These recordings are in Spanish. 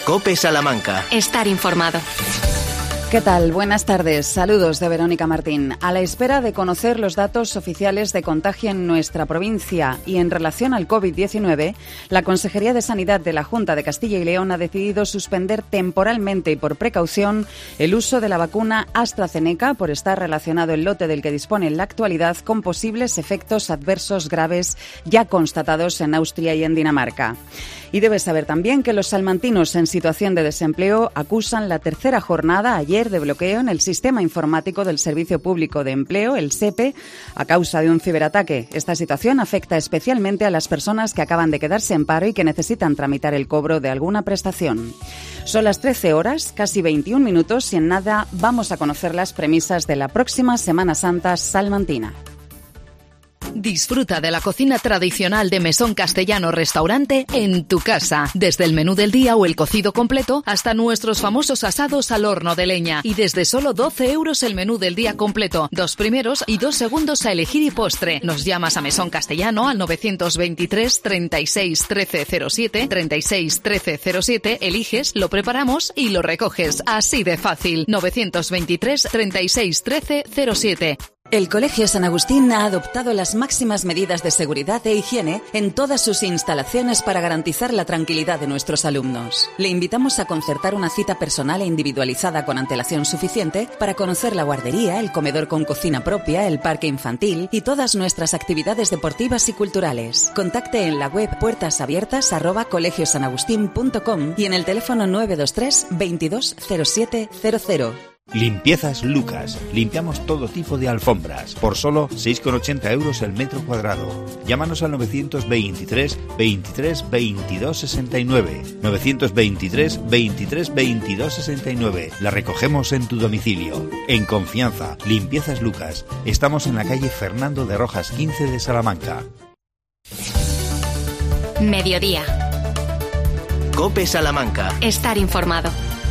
COPE Salamanca. Estar informado. ¿Qué tal? Buenas tardes. Saludos de Verónica Martín. A la espera de conocer los datos oficiales de contagio en nuestra provincia y en relación al COVID-19, la Consejería de Sanidad de la Junta de Castilla y León ha decidido suspender temporalmente y por precaución el uso de la vacuna AstraZeneca por estar relacionado el lote del que dispone en la actualidad con posibles efectos adversos graves ya constatados en Austria y en Dinamarca. Y debes saber también que los salmantinos en situación de desempleo acusan la tercera jornada ayer de bloqueo en el sistema informático del Servicio Público de Empleo, el SEPE, a causa de un ciberataque. Esta situación afecta especialmente a las personas que acaban de quedarse en paro y que necesitan tramitar el cobro de alguna prestación. Son las 13 horas, casi 21 minutos, y en nada vamos a conocer las premisas de la próxima Semana Santa salmantina. Disfruta de la cocina tradicional de Mesón Castellano Restaurante en tu casa. Desde el menú del día o el cocido completo hasta nuestros famosos asados al horno de leña. Y desde solo 12 euros el menú del día completo. 2 primeros y 2 segundos a elegir y postre. Nos llamas a Mesón Castellano al 923 36 13 07, 36 13 07, eliges, lo preparamos y lo recoges. Así de fácil. 923 36 13 07. El Colegio San Agustín ha adoptado las máximas medidas de seguridad e higiene en todas sus instalaciones para garantizar la tranquilidad de nuestros alumnos. Le invitamos a concertar una cita personal e individualizada con antelación suficiente para conocer la guardería, el comedor con cocina propia, el parque infantil y todas nuestras actividades deportivas y culturales. Contacte en la web puertasabiertas@colegiosanagustin.com y en el teléfono 923 22 07 00. Limpiezas Lucas. Limpiamos todo tipo de alfombras por solo 6,80 euros el metro cuadrado. Llámanos al 923 23 22 69. 923 23 22 69. La recogemos en tu domicilio. En confianza. Limpiezas Lucas. Estamos en la calle Fernando de Rojas 15 de Salamanca. Mediodía. COPE Salamanca. Estar informado.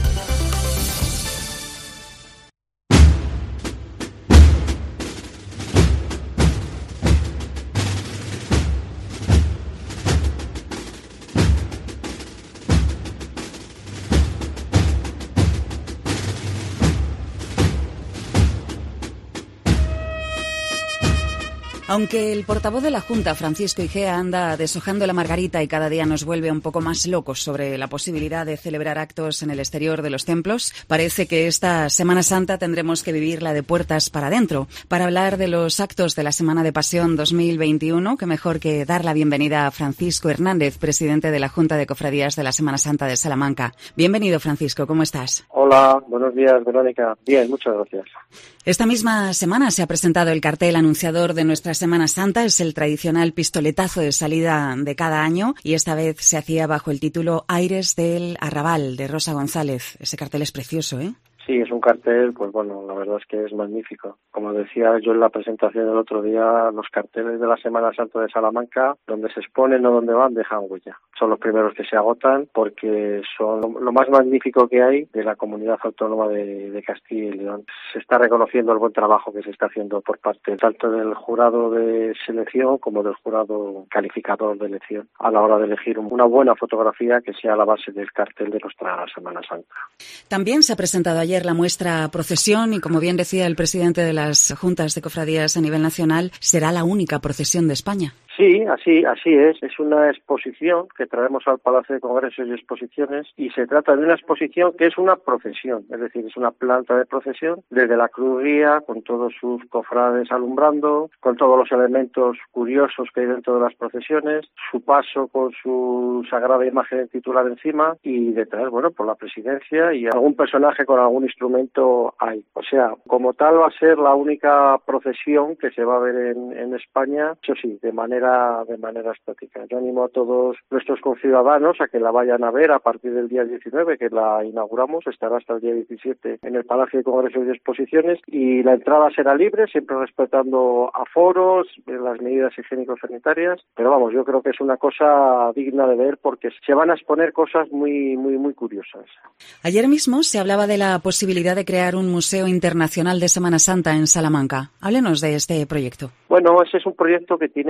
Aunque el portavoz de la Junta, Francisco Igea, anda deshojando la margarita y cada día nos vuelve un poco más locos sobre la posibilidad de celebrar actos en el exterior de los templos, parece que esta Semana Santa tendremos que vivirla de puertas para adentro. Para hablar de los actos de la Semana de Pasión 2021, qué mejor que dar la bienvenida a Francisco Hernández, presidente de la Junta de Cofradías de la Semana Santa de Salamanca. Bienvenido, Francisco, ¿cómo estás? Hola, buenos días, Verónica. Bien, muchas gracias. Esta misma semana se ha presentado el cartel anunciador de nuestra Semana Santa. Es el tradicional pistoletazo de salida de cada año y esta vez se hacía bajo el título Aires del Arrabal, de Rosa González. Ese cartel es precioso, ¿eh? Sí, es un cartel, pues bueno, la verdad es que es magnífico. Como decía yo en la presentación del otro día, los carteles de la Semana Santa de Salamanca, donde se exponen o donde van, dejan huella. Son los primeros que se agotan porque son lo más magnífico que hay de la comunidad autónoma de Castilla y León. Se está reconociendo el buen trabajo que se está haciendo por parte tanto del jurado de selección como del jurado calificador de elección a la hora de elegir una buena fotografía que sea la base del cartel de nuestra Semana Santa. También se ha presentado ayer la muestra Procesión y, como bien decía el presidente de las juntas de cofradías a nivel nacional, será la única procesión de España. Sí, así es. Es una exposición que traemos al Palacio de Congresos y Exposiciones y se trata de una exposición que es una procesión, es decir, es una planta de procesión desde la cruz guía con todos sus cofrades alumbrando, con todos los elementos curiosos que hay dentro de las procesiones, su paso con su sagrada imagen titular encima y detrás, bueno, por la presidencia y algún personaje con algún instrumento hay. O sea, como tal va a ser la única procesión que se va a ver en España, eso sí, de manera estática. Yo animo a todos nuestros conciudadanos a que la vayan a ver a partir del día 19, que la inauguramos, estará hasta el día 17 en el Palacio de Congresos y Exposiciones y la entrada será libre, siempre respetando aforos, las medidas higiénico-sanitarias, pero vamos, yo creo que es una cosa digna de ver porque se van a exponer cosas muy curiosas. Ayer mismo se hablaba de la posibilidad de crear un museo internacional de Semana Santa en Salamanca. Háblenos de este proyecto. Bueno, ese es un proyecto que tiene la Junta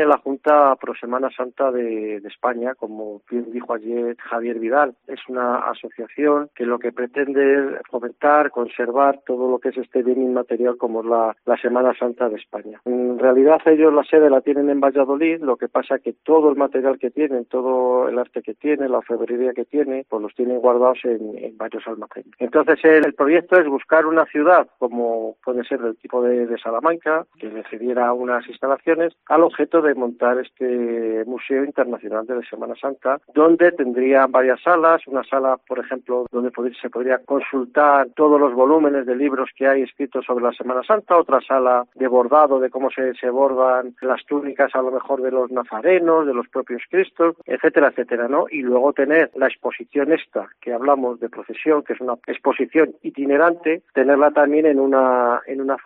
Santa, Pro Semana Santa de España, como bien dijo ayer Javier Vidal. Es una asociación que lo que pretende es fomentar, conservar todo lo que es este bien inmaterial como es la Semana Santa de España. En realidad ellos la sede la tienen en Valladolid, lo que pasa que todo el material que tienen, todo el arte que tienen, la orfebrería que tiene, pues los tienen guardados en varios almacenes. Entonces el proyecto es buscar una ciudad como puede ser del tipo de Salamanca, que le cediera unas instalaciones al objeto de montar este Museo Internacional de la Semana Santa, donde tendría varias salas, una sala, por ejemplo, donde se podría consultar todos los volúmenes de libros que hay escritos sobre la Semana Santa, otra sala de bordado, de cómo se bordan las túnicas a lo mejor de los nazarenos, de los propios Cristos, etcétera, etcétera, ¿no? Y luego tener la exposición esta, que hablamos de procesión, que es una exposición itinerante, tenerla también en una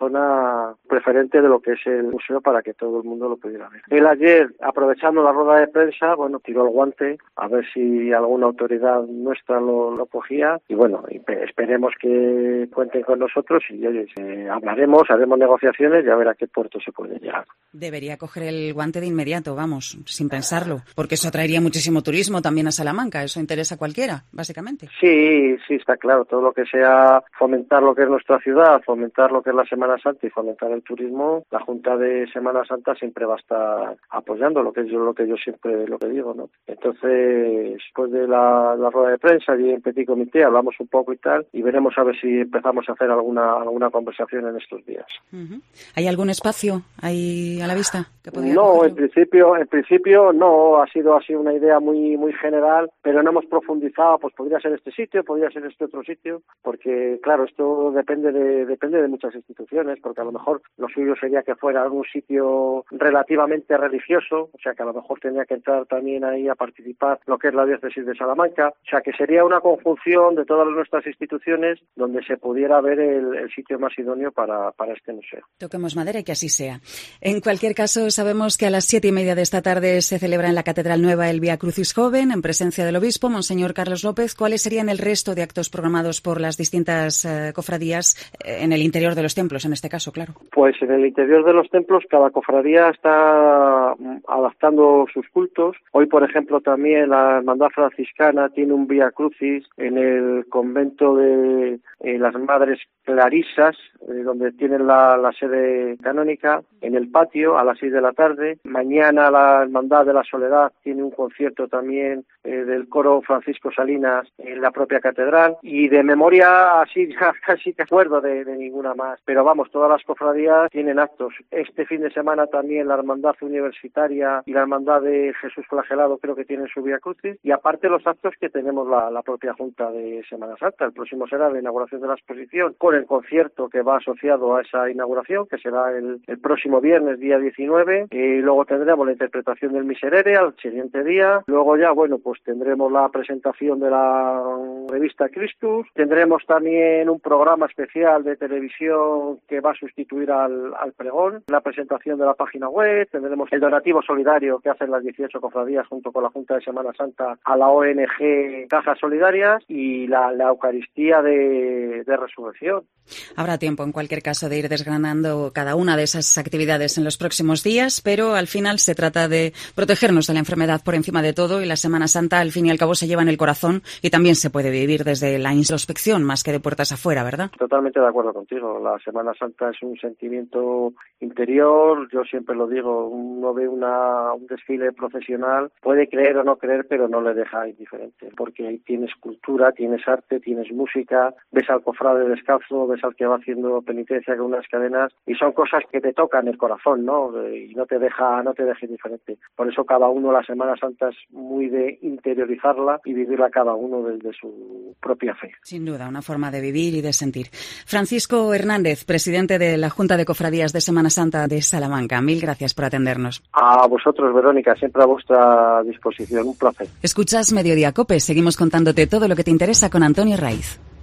zona preferente de lo que es el museo para que todo el mundo lo pudiera ver. Él ayer, aprovechando la rueda de prensa, tiró el guante a ver si alguna autoridad nuestra lo cogía y esperemos que cuenten con nosotros y hablaremos, haremos negociaciones y a ver a qué puerto se puede llegar. Debería coger el guante de inmediato, vamos, sin pensarlo, porque eso atraería muchísimo turismo también a Salamanca, eso interesa a cualquiera, básicamente. Sí, está claro, todo lo que sea fomentar lo que es nuestra ciudad, fomentar lo que es la Semana Santa y fomentar el turismo, la Junta de Semana Santa siempre va a estar apoyando lo que yo siempre lo que digo, ¿no? Entonces, después de la rueda de prensa y en Petit Comité hablamos un poco y tal, y veremos a ver si empezamos a hacer alguna conversación en estos días. Uh-huh. ¿Hay algún espacio ahí a la vista que podría No, cogerlo? en principio no, ha sido así una idea muy general, pero no hemos profundizado, pues podría ser este sitio, podría ser este otro sitio, porque claro, esto depende de muchas instituciones, porque a lo mejor lo suyo sería que fuera algún sitio relativamente religioso, o sea que a lo mejor tendría que entrar también ahí a participar lo que es la diócesis de Salamanca, o sea que sería una conjunción de todas nuestras instituciones donde se pudiera ver el sitio más idóneo para este museo. Toquemos madera y que así sea. En cualquier caso, sabemos que a las 7:30 de esta tarde se celebra en la Catedral Nueva el Vía Crucis Joven, en presencia del obispo, Monseñor Carlos López. ¿Cuáles serían el resto de actos programados por las distintas cofradías en el interior de los templos, en este caso, claro? Pues en el interior de los templos cada cofradía está adaptando sus cultos. Hoy, por ejemplo, también la Hermandad Franciscana tiene un Vía Crucis en el convento de las Madres Clarisas, donde tienen la sede canónica, en el patio a las 6 de la tarde. Mañana la Hermandad de la Soledad tiene un concierto también del coro Francisco Salinas en la propia catedral, y de memoria así casi que acuerdo de ninguna más, pero vamos, todas las cofradías tienen actos. Este fin de semana también la Hermandad Universitaria y la Hermandad de Jesús Flagelado creo que tienen su Vía Crucis, y aparte los actos que tenemos la propia Junta de Semana Santa. El próximo será la inauguración de la exposición con el concierto que va asociado a esa inauguración, que será el próximo viernes, día 19, y luego tendremos la interpretación del Miserere al siguiente día. Luego ya, pues tendremos la presentación de la revista Christus, tendremos también un programa especial de televisión que va a sustituir al pregón, la presentación de la página web, tendremos el donativo solidario que hacen las 18 cofradías junto con la Junta de Semana Santa a la ONG Cajas Solidarias, y la Eucaristía de Resurrección. Habrá tiempo, en cualquier caso, de ir desgranando cada una de esas actividades en los próximos días, pero al final se trata de protegernos de la enfermedad por encima de todo, y la Semana Santa, al fin y al cabo, se lleva en el corazón y también se puede vivir desde la introspección más que de puertas afuera, ¿verdad? Totalmente de acuerdo contigo. La Semana Santa es un sentimiento interior. Yo siempre lo digo, uno ve un desfile profesional, puede creer o no creer, pero no le deja indiferente, porque ahí tienes cultura, tienes arte, tienes música, ves al cofrade descalzo, ves al que va haciendo penitencia con unas cadenas, y son cosas que te tocan el corazón, ¿no? Y no te deja indiferente. Por eso cada uno, la Semana Santa es muy de interiorizarla y vivirla cada uno desde su propia fe. Sin duda, una forma de vivir y de sentir. Francisco Hernández, presidente de la Junta de Cofradías de Semana Santa de Salamanca, mil gracias por atendernos. A vosotros, Verónica, siempre a vuestra disposición. Un placer. Escuchas Mediodía COPE. Seguimos contándote todo lo que te interesa con Antonio Raiz.